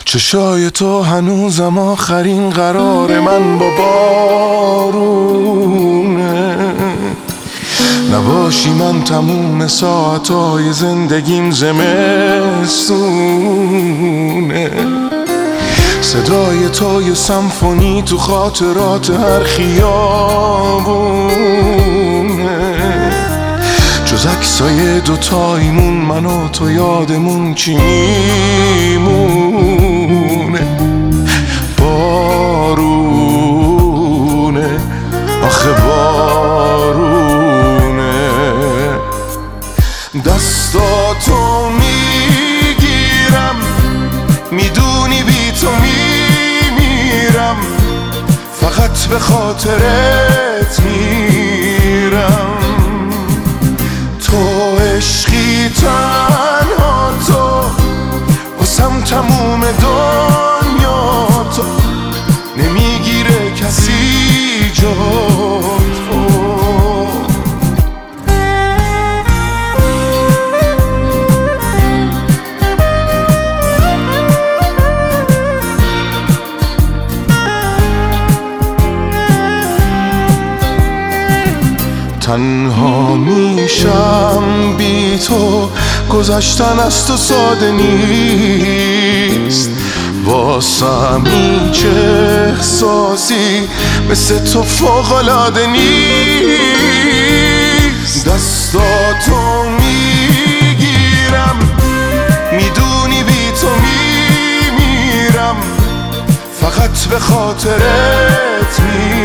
چشای تو هنوزم آخرین قرار من با بارونه. نباشی من تموم ساعتهای زندگیم زمستونه. صدای تو یه سمفونی تو خاطرات هر خیابونه. جز عکسای دوتاییمون من و تو یادمون چی میمونه؟ بارونه، آخه بارونه. دستاتو میگیرم، میدونی بی تو میمیرم، فقط به خاطرت میرم. تو عشقی تنها تو، واسم تموم دنیا تو، نمیگیره کسی جا تو. تنها میشم بی تو، گذشتن از تو ساده نیست. واسم هیچ احساسی مثل تو فوق‌العاده نیست. دستاتو میگیرم، میدونی بی تو میمیرم، فقط به خاطرت میرم.